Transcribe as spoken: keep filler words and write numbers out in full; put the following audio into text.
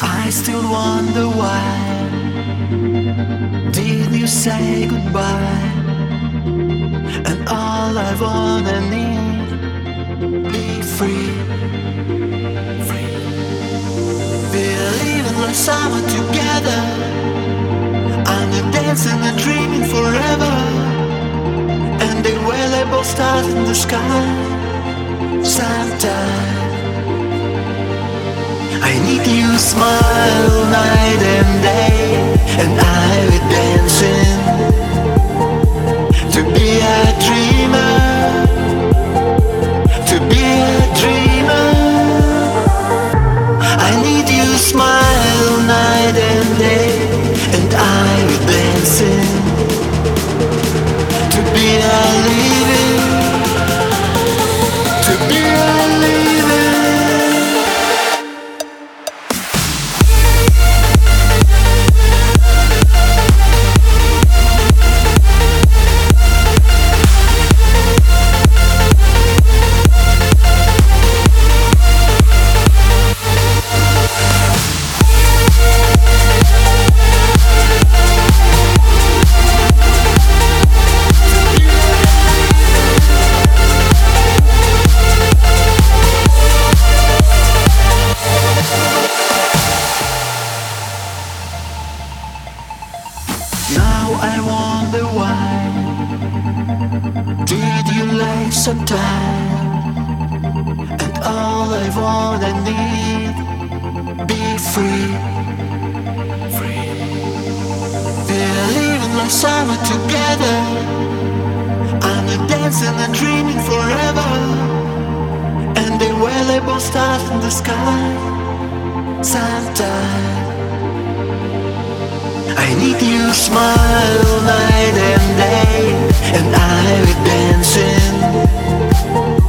I still wonder why did you say goodbye? And all I wanna need, be free, free. We're living like summer together, under dancing and dreaming forever. And the valuable stars in the sky. Sometime I need you smile night and day, and I will dancing to be a dreamer, to be a dreamer. I need you smile night and day, and I will dancing to be a living, to be a living. Now I wonder why did you like some time? And all I want and need, be free, free. We're living like summer together, under dancing and dreaming forever. And the valuable stars in the sky. Sometime I need you smile night and day, and I will dancing